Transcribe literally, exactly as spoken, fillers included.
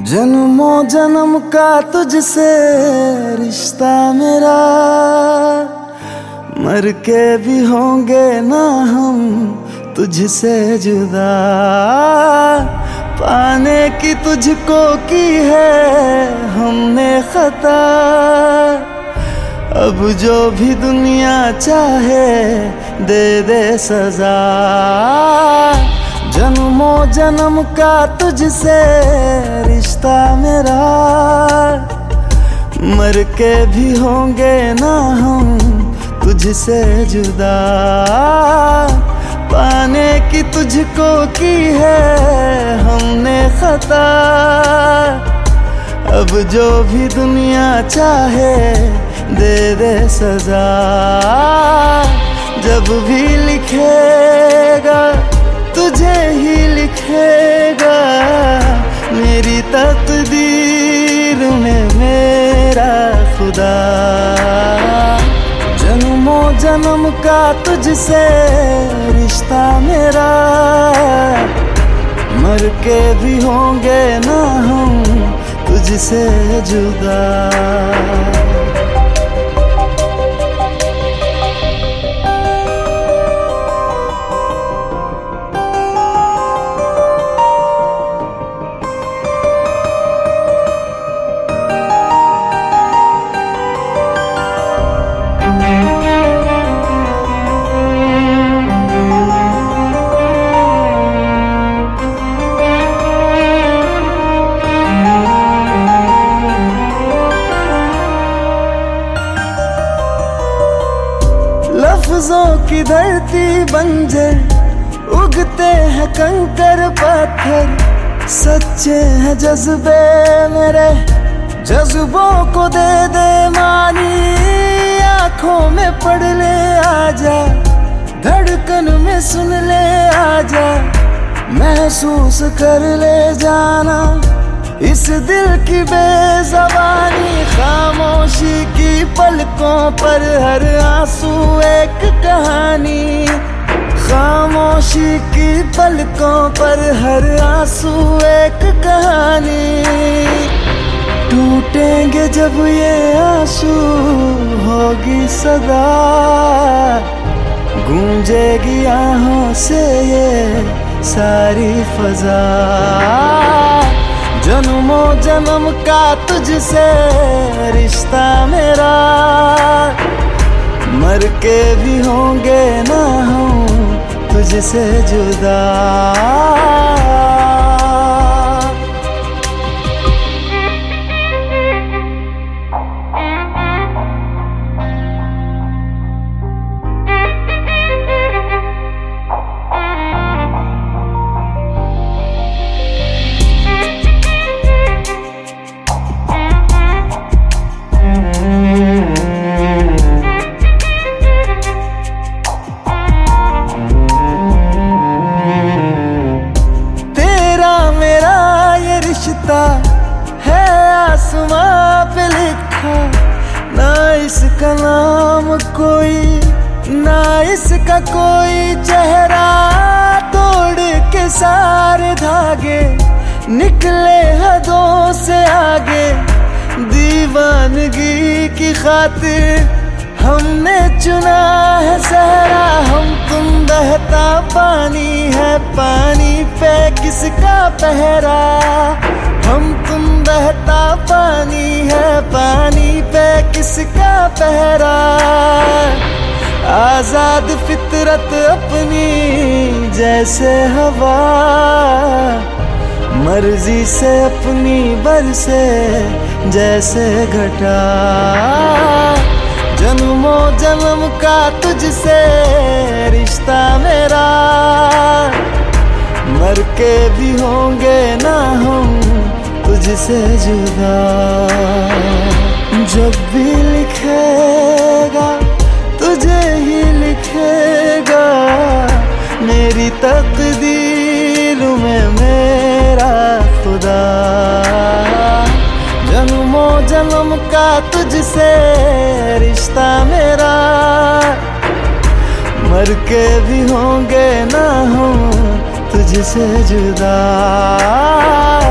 जन्मों जन्म का तुझसे रिश्ता मेरा, मर के भी होंगे ना हम तुझसे जुदा। पाने की तुझको की है हमने खता, अब जो भी दुनिया चाहे दे दे सजा। जन्मों जन्म का तुझसे रिश्ता मेरा, मर के भी होंगे ना हम तुझसे जुदा। पाने की तुझको की है हमने खता, अब जो भी दुनिया चाहे दे दे सजा। जब भी लिखेगा तुझे ही लिखेगा, मेरी तकदीर में मेरा खुदा। जन्मों जन्म का तुझसे रिश्ता मेरा, मर के भी होंगे ना हम तुझसे जुदा। लफ्जों की धरती बंजर, उगते हैं कंकर पत्थर। सच्चे हैं जज्बे मेरे, जज्बों को दे दे मानी। आंखों में पढ़ ले आजा, धड़कन में सुन ले आजा। महसूस कर ले जाना इस दिल की बेज़बानी। खामोशी की पलकों पर हर आंसू एक कहानी। खामोशी की पलकों पर हर आंसू एक कहानी। टूटेंगे जब ये आंसू होगी सदा, गूंजेगी आहों से ये सारी फजा। जन्मों जन्म का तुझसे रिश्ता मेरा, मर के भी होंगे ना हम तुझसे जुदा। है आसमां पे लिखा, ना इसका नाम कोई, ना इसका कोई चेहरा। तोड़ के सारे धागे निकले हदों से आगे। दीवानगी की खातिर हमने चुना है सहरा। हम तुम बहता पानी है, पानी पे किसका पहरा। हम तुम बहता पानी है, पानी पे किसका पहरा। आजाद फितरत अपनी जैसे हवा, मर्जी से अपनी बरसे जैसे घटा। जन्मों जन्म का तुझसे रिश्ता मेरा, मर के भी होंगे ना हम तुझसे जुदा। जब भी लिखेगा तुझे ही लिखेगा, मेरी तकदीर में मेरा खुदा। जन्मों जन्म का तुझसे रिश्ता मेरा, मर के भी होंगे ना हम तुझसे जुदा।